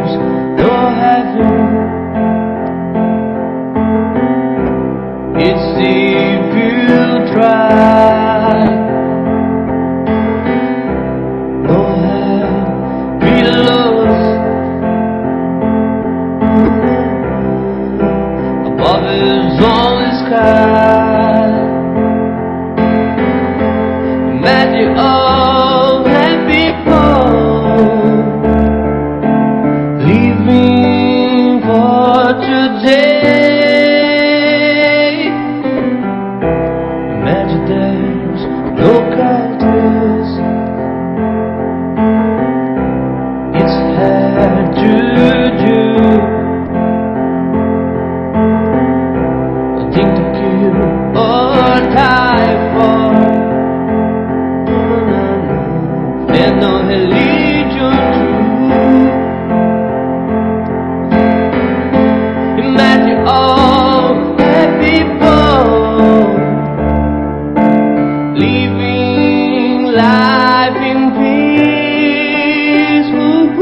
there's no heaven. It's deep you try. No hell below us. Above is only sky. Magic of happy people leaving for today. Imagine there's no characters. It's hard to do. Nothing to kill or die for. There's no religion true. Imagine all happy people living life in peace.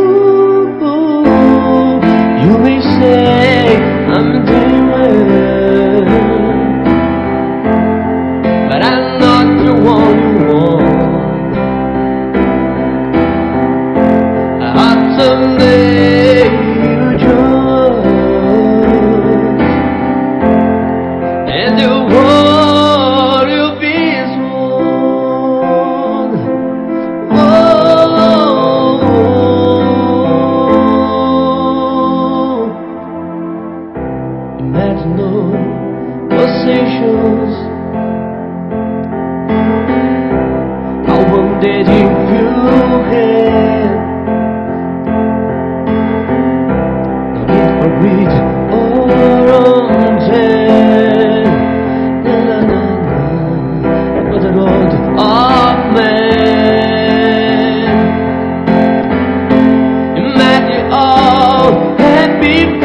You may say I'm a dreamer, but I'm not the one you want. Someday you join, and the world will be as one. Oh, imagine no possessions. How one day if you can. With or on ten, but the road of man. Imagine all happy